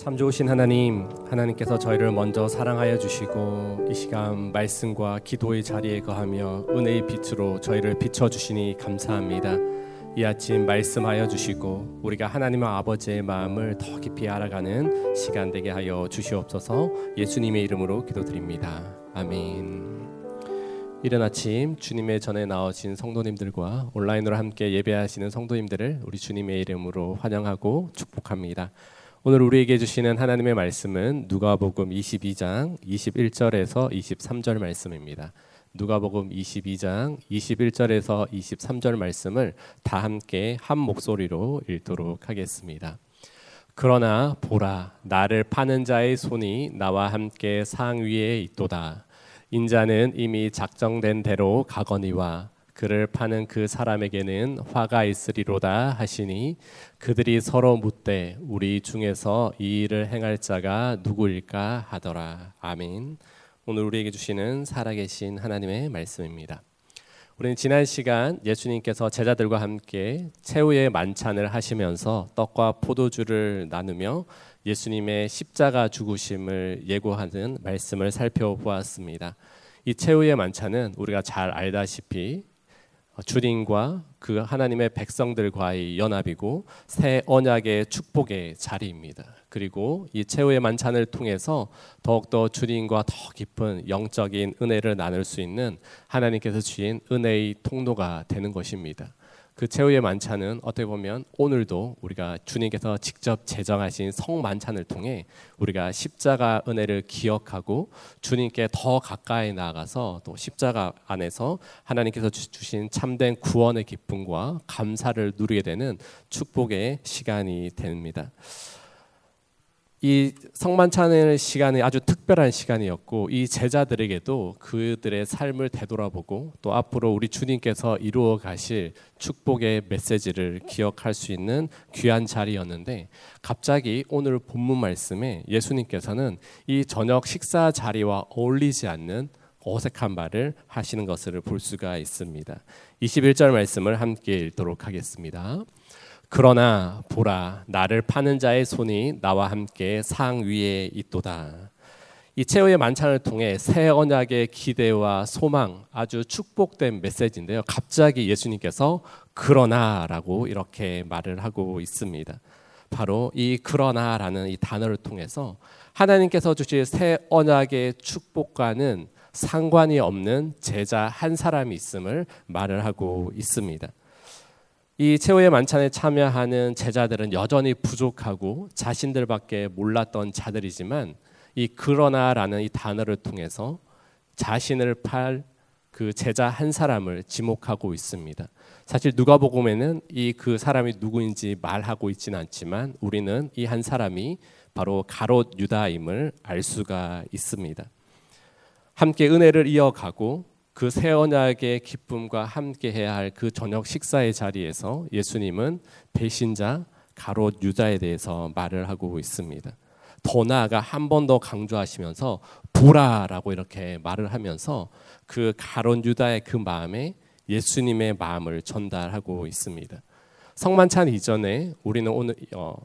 참 좋으신 하나님, 하나님께서 저희를 먼저 사랑하여 주시고 이 시간 말씀과 기도의 자리에 거하며 은혜의 빛으로 저희를 비춰주시니 감사합니다. 이 아침 말씀하여 주시고 우리가 하나님의 아버지의 마음을 더 깊이 알아가는 시간 되게 하여 주시옵소서. 예수님의 이름으로 기도드립니다. 아멘. 이른 아침 주님의 전에 나오신 성도님들과 온라인으로 함께 예배하시는 성도님들을 우리 주님의 이름으로 환영하고 축복합니다. 오늘 우리에게 주시는 하나님의 말씀은 누가복음 22장 21절에서 23절 말씀입니다. 누가복음 22장 21절에서 23절 말씀을 다 함께 한 목소리로 읽도록 하겠습니다. 그러나 보라, 나를 파는 자의 손이 나와 함께 상 위에 있도다. 인자는 이미 작정된 대로 가거니와 그를 파는 그 사람에게는 화가 있으리로다 하시니 그들이 서로 묻되 우리 중에서 이 일을 행할 자가 누구일까 하더라. 아멘. 오늘 우리에게 주시는 살아계신 하나님의 말씀입니다. 우리는 지난 시간 예수님께서 제자들과 함께 최후의 만찬을 하시면서 떡과 포도주를 나누며 예수님의 십자가 죽으심을 예고하는 말씀을 살펴보았습니다. 이 최후의 만찬은 우리가 잘 알다시피 주님과 그 하나님의 백성들과의 연합이고 새 언약의 축복의 자리입니다. 그리고 이 최후의 만찬을 통해서 더욱더 주님과 더 깊은 영적인 은혜를 나눌 수 있는 하나님께서 주신 은혜의 통로가 되는 것입니다. 그 최후의 만찬은 어떻게 보면 오늘도 우리가 주님께서 직접 제정하신 성만찬을 통해 우리가 십자가 은혜를 기억하고 주님께 더 가까이 나아가서 또 십자가 안에서 하나님께서 주신 참된 구원의 기쁨과 감사를 누리게 되는 축복의 시간이 됩니다. 이 성만찬의 시간이 아주 특별한 시간이었고 이 제자들에게도 그들의 삶을 되돌아보고 또 앞으로 우리 주님께서 이루어 가실 축복의 메시지를 기억할 수 있는 귀한 자리였는데 갑자기 오늘 본문 말씀에 예수님께서는 이 저녁 식사 자리와 어울리지 않는 어색한 말을 하시는 것을 볼 수가 있습니다. 21절 말씀을 함께 읽도록 하겠습니다. 그러나 보라, 나를 파는 자의 손이 나와 함께 상 위에 있도다. 이 최후의 만찬을 통해 새 언약의 기대와 소망, 아주 축복된 메시지인데요. 갑자기 예수님께서 그러나라고 이렇게 말을 하고 있습니다. 바로 이 그러나라는 이 단어를 통해서 하나님께서 주실 새 언약의 축복과는 상관이 없는 제자 한 사람이 있음을 말을 하고 있습니다. 이 최후의 만찬에 참여하는 제자들은 여전히 부족하고 자신들밖에 몰랐던 자들이지만 이 그러나라는 이 단어를 통해서 자신을 팔 그 제자 한 사람을 지목하고 있습니다. 사실 누가복음에는 이 그 사람이 누구인지 말하고 있지는 않지만 우리는 이 한 사람이 바로 가롯 유다임을 알 수가 있습니다. 함께 은혜를 이어가고 그 새 언약의 기쁨과 함께해야 할 그 저녁 식사의 자리에서 예수님은 배신자 가롯 유다에 대해서 말을 하고 있습니다. 더 나아가 한 번 더 강조하시면서 보라라고 이렇게 말을 하면서 그 가롯 유다의 그 마음에 예수님의 마음을 전달하고 있습니다. 성만찬 이전에 우리는 오늘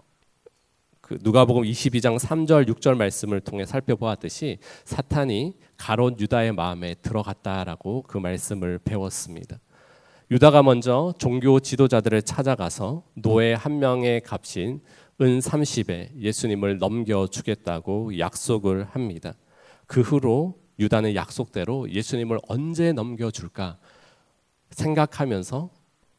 그 누가복음 22장 3절 6절 말씀을 통해 살펴보았듯이 사탄이 가롯 유다의 마음에 들어갔다라고 그 말씀을 배웠습니다. 유다가 먼저 종교 지도자들을 찾아가서 노예 한 명의 값인 은 30에 예수님을 넘겨주겠다고 약속을 합니다. 그 후로 유다는 약속대로 예수님을 언제 넘겨줄까 생각하면서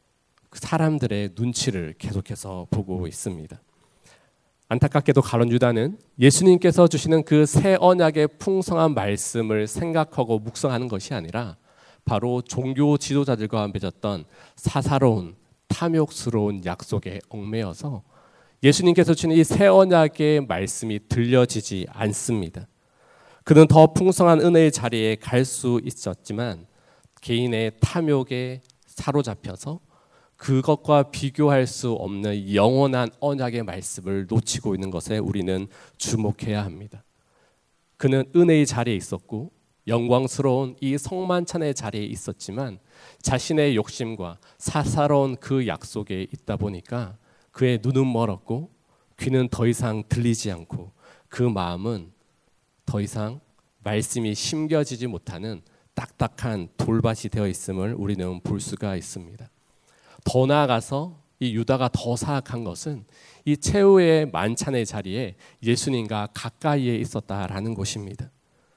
사람들의 눈치를 계속해서 보고 있습니다. 안타깝게도 가롯 유다는 예수님께서 주시는 그 새 언약의 풍성한 말씀을 생각하고 묵상하는 것이 아니라 바로 종교 지도자들과 맺었던 사사로운 탐욕스러운 약속에 얽매여서 예수님께서 주시는 이 새 언약의 말씀이 들려지지 않습니다. 그는 더 풍성한 은혜의 자리에 갈 수 있었지만 개인의 탐욕에 사로잡혀서 그것과 비교할 수 없는 영원한 언약의 말씀을 놓치고 있는 것에 우리는 주목해야 합니다. 그는 은혜의 자리에 있었고 영광스러운 이 성만찬의 자리에 있었지만 자신의 욕심과 사사로운 그 약속에 있다 보니까 그의 눈은 멀었고 귀는 더 이상 들리지 않고 그 마음은 더 이상 말씀이 심겨지지 못하는 딱딱한 돌밭이 되어 있음을 우리는 볼 수가 있습니다. 더 나아가서 이 유다가 더 사악한 것은 이 최후의 만찬의 자리에 예수님과 가까이에 있었다라는 것입니다.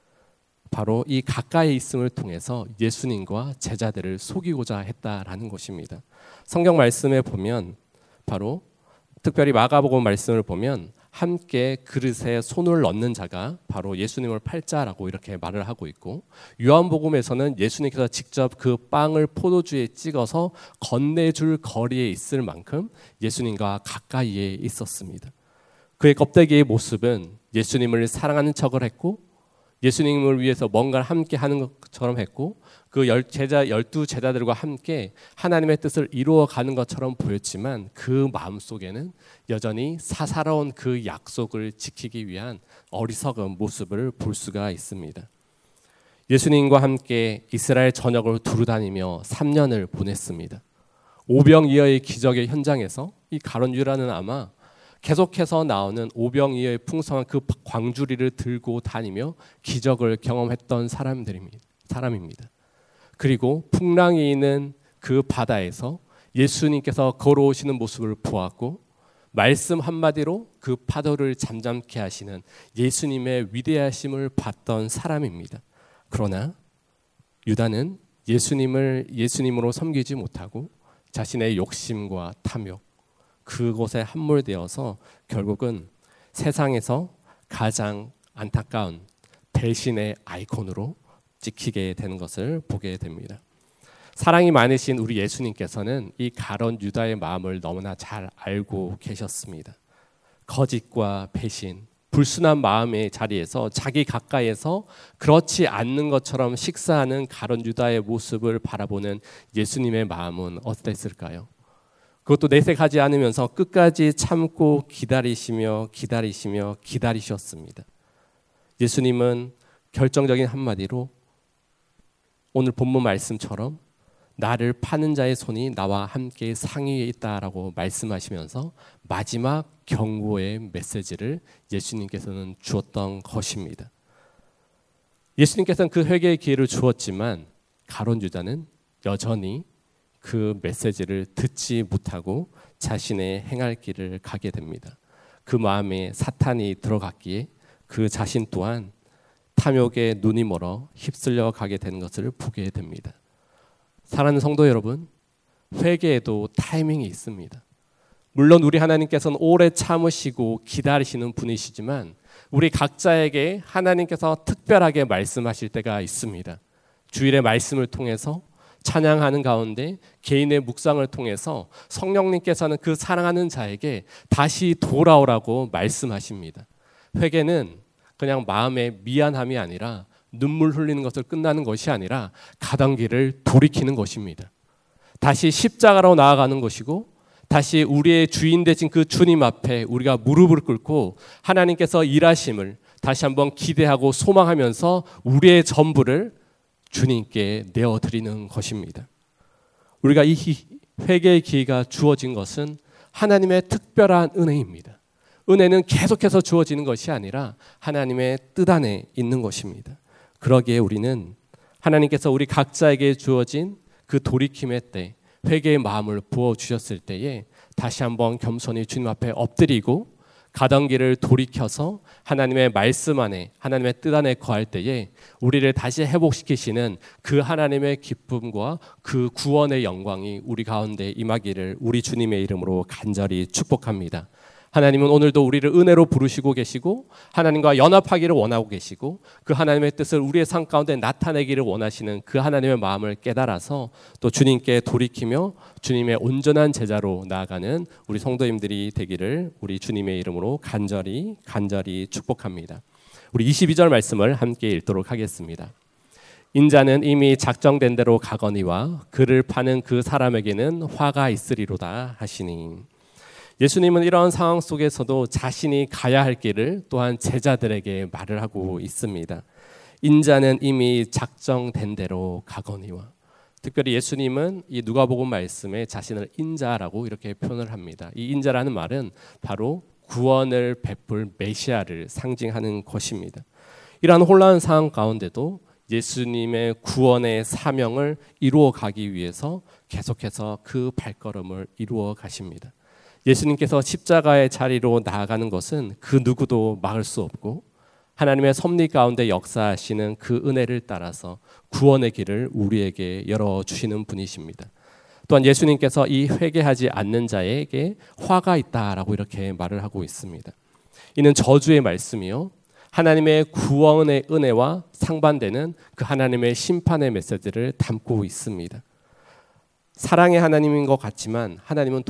바로 이 가까이 있음을 통해서 예수님과 제자들을 속이고자 했다라는 것입니다. 성경 말씀에 보면 바로 특별히 마가복음 말씀을 보면 함께 그릇에 손을 넣는 자가 바로 예수님을 팔자라고 이렇게 말을 하고 있고, 요한복음에서는 예수님께서 직접 그 빵을 포도주에 찍어서 건네줄 거리에 있을 만큼 예수님과 가까이에 있었습니다. 그의 껍데기의 모습은 예수님을 사랑하는 척을 했고 예수님을 위해서 뭔가를 함께 하는 것처럼 했고 그 12 제자들과 함께 하나님의 뜻을 이루어가는 것처럼 보였지만 그 마음속에는 여전히 사사로운 그 약속을 지키기 위한 어리석은 모습을 볼 수가 있습니다. 예수님과 함께 이스라엘 전역을 두루다니며 3년을 보냈습니다. 오병이어의 기적의 현장에서 이 가룟 유다는 아마 계속해서 나오는 오병이어의 풍성한 그 광주리를 들고 다니며 기적을 경험했던 사람입니다. 그리고 풍랑이 있는 그 바다에서 예수님께서 걸어오시는 모습을 보았고 말씀 한마디로 그 파도를 잠잠케 하시는 예수님의 위대하심을 봤던 사람입니다. 그러나 유다는 예수님으로 섬기지 못하고 자신의 욕심과 탐욕 그곳에 함몰되어서 결국은 세상에서 가장 안타까운 배신의 아이콘으로 찍히게 되는 것을 보게 됩니다. 사랑이 많으신 우리 예수님께서는 이 가룟 유다의 마음을 너무나 잘 알고 계셨습니다. 거짓과 배신, 불순한 마음의 자리에서 자기 가까이에서 그렇지 않는 것처럼 식사하는 가룟 유다의 모습을 바라보는 예수님의 마음은 어땠을까요? 그것도 내색하지 않으면서 끝까지 참고 기다리셨습니다. 예수님은 결정적인 한마디로 오늘 본문 말씀처럼 나를 파는 자의 손이 나와 함께 상위에 있다라고 말씀하시면서 마지막 경고의 메시지를 예수님께서는 주었던 것입니다. 예수님께서는 그 회개의 기회를 주었지만 가룟 유다는 여전히 그 메시지를 듣지 못하고 자신의 행할 길을 가게 됩니다. 그 마음에 사탄이 들어갔기에 그 자신 또한 탐욕에 눈이 멀어 휩쓸려 가게 되는 것을 보게 됩니다. 사랑하는 성도 여러분, 회개에도 타이밍이 있습니다. 물론 우리 하나님께서는 오래 참으시고 기다리시는 분이시지만 우리 각자에게 하나님께서 특별하게 말씀하실 때가 있습니다. 주일의 말씀을 통해서 찬양하는 가운데 개인의 묵상을 통해서 성령님께서는 그 사랑하는 자에게 다시 돌아오라고 말씀하십니다. 회개는 그냥 마음의 미안함이 아니라 눈물 흘리는 것을 끝나는 것이 아니라 가던 길을 돌이키는 것입니다. 다시 십자가로 나아가는 것이고 다시 우리의 주인 되신 그 주님 앞에 우리가 무릎을 꿇고 하나님께서 일하심을 다시 한번 기대하고 소망하면서 우리의 전부를 주님께 내어드리는 것입니다. 우리가 이 회개의 기회가 주어진 것은 하나님의 특별한 은혜입니다. 은혜는 계속해서 주어지는 것이 아니라 하나님의 뜻 안에 있는 것입니다. 그러기에 우리는 하나님께서 우리 각자에게 주어진 그 돌이킴의 때 회개의 마음을 부어주셨을 때에 다시 한번 겸손히 주님 앞에 엎드리고 가던 길을 돌이켜서 하나님의 말씀 안에 하나님의 뜻 안에 거할 때에 우리를 다시 회복시키시는 그 하나님의 기쁨과 그 구원의 영광이 우리 가운데 임하기를 우리 주님의 이름으로 간절히 축복합니다. 하나님은 오늘도 우리를 은혜로 부르시고 계시고 하나님과 연합하기를 원하고 계시고 그 하나님의 뜻을 우리의 삶 가운데 나타내기를 원하시는 그 하나님의 마음을 깨달아서 또 주님께 돌이키며 주님의 온전한 제자로 나아가는 우리 성도님들이 되기를 우리 주님의 이름으로 간절히 축복합니다. 우리 22절 말씀을 함께 읽도록 하겠습니다. 인자는 이미 작정된 대로 가거니와 그를 파는 그 사람에게는 화가 있으리로다 하시니. 예수님은 이런 상황 속에서도 자신이 가야 할 길을 또한 제자들에게 말을 하고 있습니다. 인자는 이미 작정된 대로 가거니와. 특별히 예수님은 이 누가복음 말씀에 자신을 인자라고 이렇게 표현을 합니다. 이 인자라는 말은 바로 구원을 베풀 메시아를 상징하는 것입니다. 이러한 혼란한 상황 가운데도 예수님의 구원의 사명을 이루어 가기 위해서 계속해서 그 발걸음을 이루어 가십니다. 예수님께서 십자가의 자리로 나아가는 것은 그 누구도 막을 수 없고 하나님의 섭리 가운데 역사하시는 그 은혜를 따라서 구원의 길을 우리에게 열어주시는 분이십니다. 또한 예수님께서 이 회개하지 않는 자에게 화가 있다라고 이렇게 말을 하고 있습니다. 이는 저주의 말씀이요 하나님의 구원의 은혜와 상반되는 그 하나님의 심판의 메시지를 담고 있습니다. 사랑의 하나님인 것 같지만 하나님은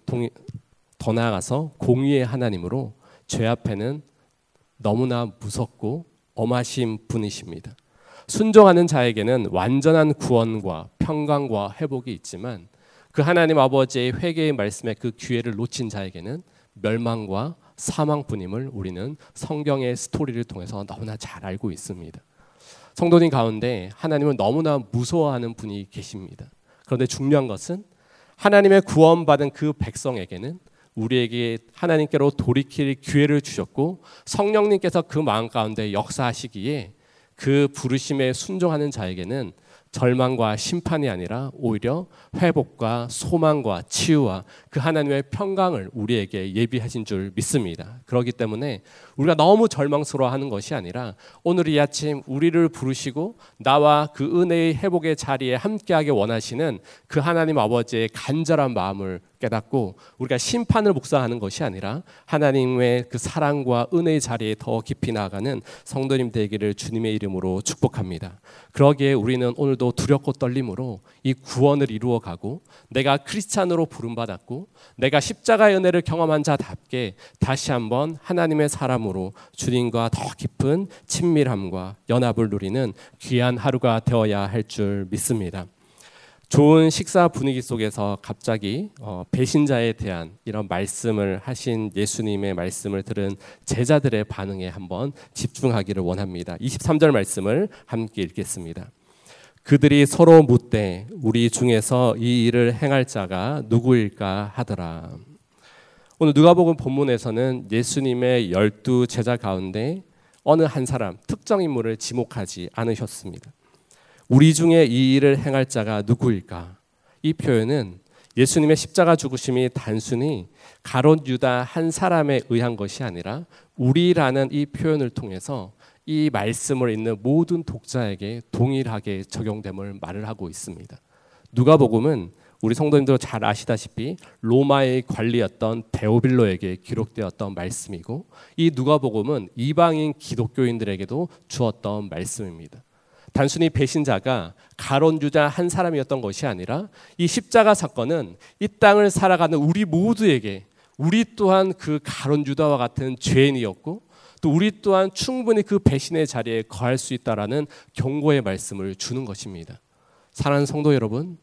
더 나아가서 공의의 하나님으로 죄 앞에는 너무나 무섭고 엄하신 분이십니다. 순종하는 자에게는 완전한 구원과 평강과 회복이 있지만 그 하나님 아버지의 회개의 말씀에 그 기회를 놓친 자에게는 멸망과 사망뿐임을 우리는 성경의 스토리를 통해서 너무나 잘 알고 있습니다. 성도님 가운데 하나님을 너무나 무서워하는 분이 계십니다. 그런데 중요한 것은 하나님의 구원받은 그 백성에게는 우리에게 하나님께로 돌이킬 기회를 주셨고 성령님께서 그 마음 가운데 역사하시기에 그 부르심에 순종하는 자에게는 절망과 심판이 아니라 오히려 회복과 소망과 치유와 그 하나님의 평강을 우리에게 예비하신 줄 믿습니다. 그렇기 때문에 우리가 너무 절망스러워하는 것이 아니라 오늘 이 아침 우리를 부르시고 나와 그 은혜의 회복의 자리에 함께하기 원하시는 그 하나님 아버지의 간절한 마음을 깨닫고 우리가 심판을 묵상하는 것이 아니라 하나님의 그 사랑과 은혜의 자리에 더 깊이 나아가는 성도님 되기를 주님의 이름으로 축복합니다. 그러기에 우리는 오늘도 두렵고 떨림으로 이 구원을 이루어가고 내가 크리스찬으로 부름받았고 내가 십자가의 은혜를 경험한 자답게 다시 한번 하나님의 사람으로 주님과 더 깊은 친밀함과 연합을 누리는 귀한 하루가 되어야 할 줄 믿습니다. 좋은 식사 분위기 속에서 갑자기 배신자에 대한 이런 말씀을 하신 예수님의 말씀을 들은 제자들의 반응에 한번 집중하기를 원합니다. 23절 말씀을 함께 읽겠습니다. 그들이 서로 묻되 우리 중에서 이 일을 행할 자가 누구일까 하더라. 오늘 누가복음 본문에서는 예수님의 12 제자 가운데 어느 한 사람 특정 인물을 지목하지 않으셨습니다. 우리 중에 이 일을 행할 자가 누구일까? 이 표현은 예수님의 십자가 죽으심이 단순히 가롯 유다 한 사람에 의한 것이 아니라 우리라는 이 표현을 통해서 이 말씀을 읽는 모든 독자에게 동일하게 적용됨을 말을 하고 있습니다. 누가복음은 우리 성도님들 잘 아시다시피 로마의 관리였던 데오빌로에게 기록되었던 말씀이고 이 누가복음은 이방인 기독교인들에게도 주었던 말씀입니다. 단순히 배신자가 가롯 유다 한 사람이었던 것이 아니라 이 십자가 사건은 이 땅을 살아가는 우리 모두에게 우리 또한 그 가롯 유다와 같은 죄인이었고 또 우리 또한 충분히 그 배신의 자리에 거할 수 있다라는 경고의 말씀을 주는 것입니다. 사랑하는 성도 여러분,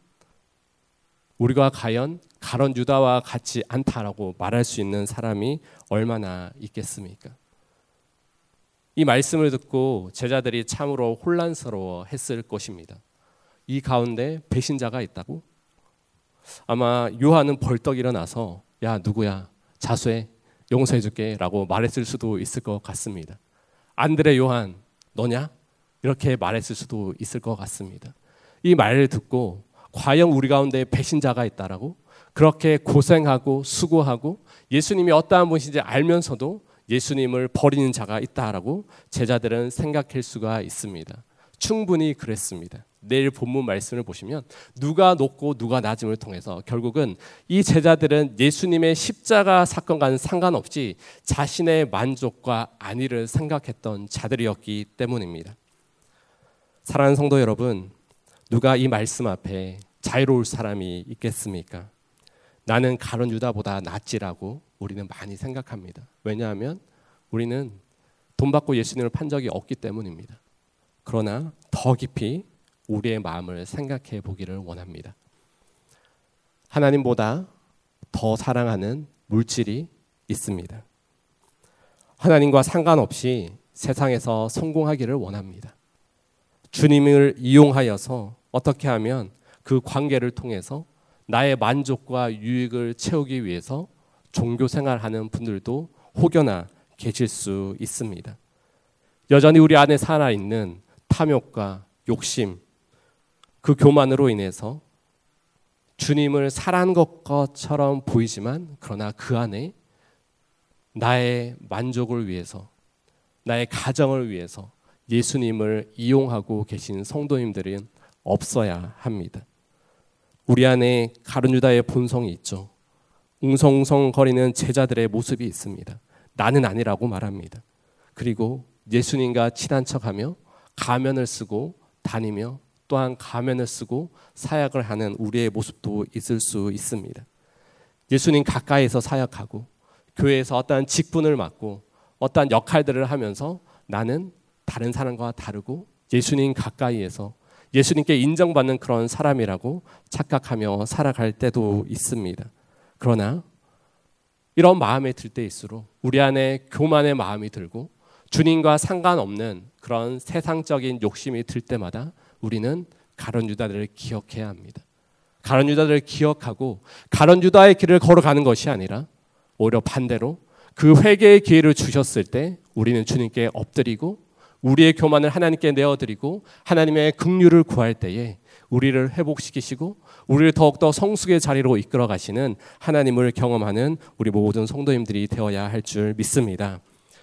우리가 과연 가롯 유다와 같지 않다라고 말할 수 있는 사람이 얼마나 있겠습니까? 이 말씀을 듣고 제자들이 참으로 혼란스러워 했을 것입니다. 이 가운데 배신자가 있다고? 아마 요한은 벌떡 일어나서 야 누구야 자수해 용서해 줄게 라고 말했을 수도 있을 것 같습니다. 안드레 요한 너냐? 이렇게 말했을 수도 있을 것 같습니다. 이 말을 듣고 과연 우리 가운데 배신자가 있다라고? 그렇게 고생하고 수고하고 예수님이 어떠한 분이신지 알면서도 예수님을 버리는 자가 있다라고 제자들은 생각할 수가 있습니다. 충분히 그랬습니다. 내일 본문 말씀을 보시면 누가 높고 누가 낮음을 통해서 결국은 이 제자들은 예수님의 십자가 사건과는 상관없이 자신의 만족과 안위를 생각했던 자들이었기 때문입니다. 사랑하는 성도 여러분, 누가 이 말씀 앞에 자유로울 사람이 있겠습니까? 나는 가룟 유다보다 낫지라고 우리는 많이 생각합니다. 왜냐하면 우리는 돈 받고 예수님을 판 적이 없기 때문입니다. 그러나 더 깊이 우리의 마음을 생각해 보기를 원합니다. 하나님보다 더 사랑하는 물질이 있습니다. 하나님과 상관없이 세상에서 성공하기를 원합니다. 주님을 이용하여서 어떻게 하면 그 관계를 통해서 나의 만족과 유익을 채우기 위해서 종교 생활하는 분들도 혹여나 계실 수 있습니다. 여전히 우리 안에 살아있는 탐욕과 욕심, 그 교만으로 인해서 주님을 사랑한 것처럼 보이지만 그러나 그 안에 나의 만족을 위해서, 나의 가정을 위해서 예수님을 이용하고 계신 성도님들은 없어야 합니다. 우리 안에 가룟 유다의 본성이 있죠. 웅성웅성거리는 제자들의 모습이 있습니다. 나는 아니라고 말합니다. 그리고 예수님과 친한 척하며 가면을 쓰고 다니며 또한 가면을 쓰고 사역을 하는 우리의 모습도 있을 수 있습니다. 예수님 가까이에서 사역하고 교회에서 어떠한 직분을 맡고 어떠한 역할들을 하면서 나는 다른 사람과 다르고 예수님 가까이에서 예수님께 인정받는 그런 사람이라고 착각하며 살아갈 때도 있습니다. 그러나 이런 마음에 들 때일수록 우리 안에 교만의 마음이 들고 주님과 상관없는 그런 세상적인 욕심이 들 때마다 우리는 가룟 유다를 기억해야 합니다. 가룟 유다를 기억하고 가룟 유다의 길을 걸어가는 것이 아니라 오히려 반대로 그 회개의 기회를 주셨을 때 우리는 주님께 엎드리고 우리의 교만을 하나님께 내어드리고 하나님의 긍휼을 구할 때에 우리를 회복시키시고 우리를 더욱더 성숙의 자리로 이끌어 가시는 하나님을 경험하는 우리 모든 성도님들이 되어야 할 줄 믿습니다.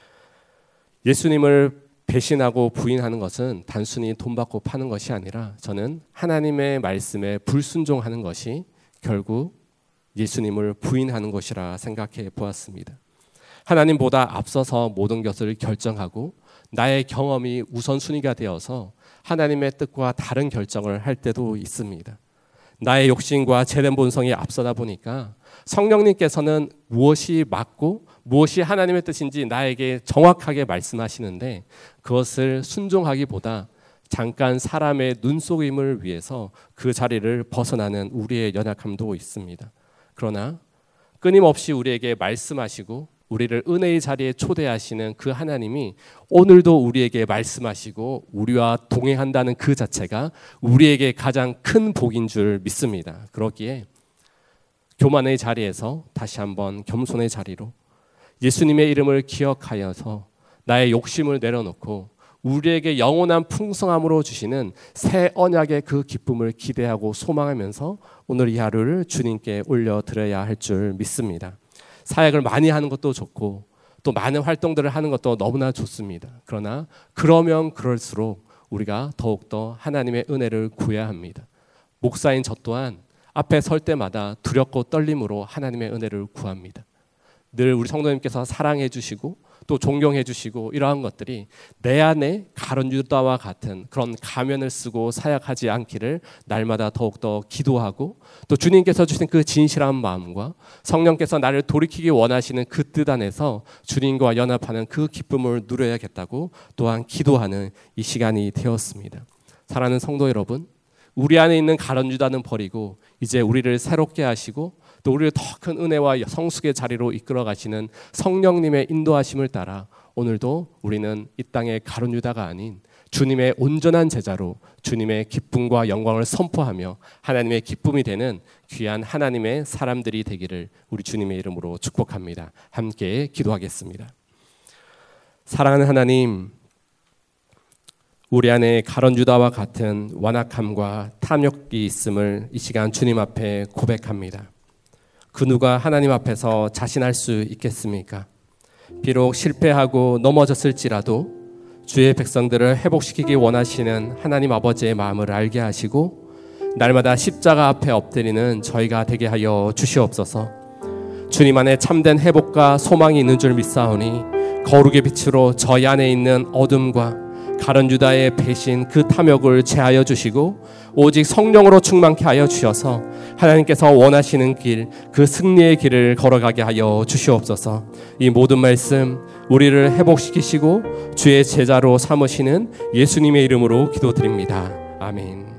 예수님을 배신하고 부인하는 것은 단순히 돈 받고 파는 것이 아니라 저는 하나님의 말씀에 불순종하는 것이 결국 예수님을 부인하는 것이라 생각해 보았습니다. 하나님보다 앞서서 모든 것을 결정하고 나의 경험이 우선순위가 되어서 하나님의 뜻과 다른 결정을 할 때도 있습니다. 나의 욕심과 죄된 본성이 앞서다 보니까 성령님께서는 무엇이 맞고 무엇이 하나님의 뜻인지 나에게 정확하게 말씀하시는데 그것을 순종하기보다 잠깐 사람의 눈속임을 위해서 그 자리를 벗어나는 우리의 연약함도 있습니다. 그러나 끊임없이 우리에게 말씀하시고 우리를 은혜의 자리에 초대하시는 그 하나님이 오늘도 우리에게 말씀하시고 우리와 동행한다는 그 자체가 우리에게 가장 큰 복인 줄 믿습니다. 그렇기에 교만의 자리에서 다시 한번 겸손의 자리로 예수님의 이름을 기억하여서 나의 욕심을 내려놓고 우리에게 영원한 풍성함으로 주시는 새 언약의 그 기쁨을 기대하고 소망하면서 오늘 이 하루를 주님께 올려드려야 할 줄 믿습니다. 사역을 많이 하는 것도 좋고 또 많은 활동들을 하는 것도 너무나 좋습니다. 그러나 그러면 그럴수록 우리가 더욱더 하나님의 은혜를 구해야 합니다. 목사인 저 또한 앞에 설 때마다 두렵고 떨림으로 하나님의 은혜를 구합니다. 늘 우리 성도님께서 사랑해 주시고 또 존경해 주시고 이러한 것들이 내 안에 가룟 유다와 같은 그런 가면을 쓰고 사역하지 않기를 날마다 더욱더 기도하고 또 주님께서 주신 그 진실한 마음과 성령께서 나를 돌이키기 원하시는 그 뜻 안에서 주님과 연합하는 그 기쁨을 누려야겠다고 또한 기도하는 이 시간이 되었습니다. 사랑하는 성도 여러분, 우리 안에 있는 가룟 유다는 버리고 이제 우리를 새롭게 하시고 또 우리를 더 큰 은혜와 성숙의 자리로 이끌어 가시는 성령님의 인도하심을 따라 오늘도 우리는 이 땅의 가룟 유다가 아닌 주님의 온전한 제자로 주님의 기쁨과 영광을 선포하며 하나님의 기쁨이 되는 귀한 하나님의 사람들이 되기를 우리 주님의 이름으로 축복합니다. 함께 기도하겠습니다. 사랑하는 하나님, 우리 안에 가룟 유다와 같은 완악함과 탐욕이 있음을 이 시간 주님 앞에 고백합니다. 그 누가 하나님 앞에서 자신할 수 있겠습니까? 비록 실패하고 넘어졌을지라도 주의 백성들을 회복시키기 원하시는 하나님 아버지의 마음을 알게 하시고 날마다 십자가 앞에 엎드리는 저희가 되게 하여 주시옵소서. 주님 안에 참된 회복과 소망이 있는 줄 믿사오니 거룩의 빛으로 저희 안에 있는 어둠과 가룟 유다의 배신 그 탐욕을 제하여 주시고 오직 성령으로 충만케 하여 주셔서 하나님께서 원하시는 길, 그 승리의 길을 걸어가게 하여 주시옵소서. 이 모든 말씀 우리를 회복시키시고 주의 제자로 삼으시는 예수님의 이름으로 기도드립니다. 아멘.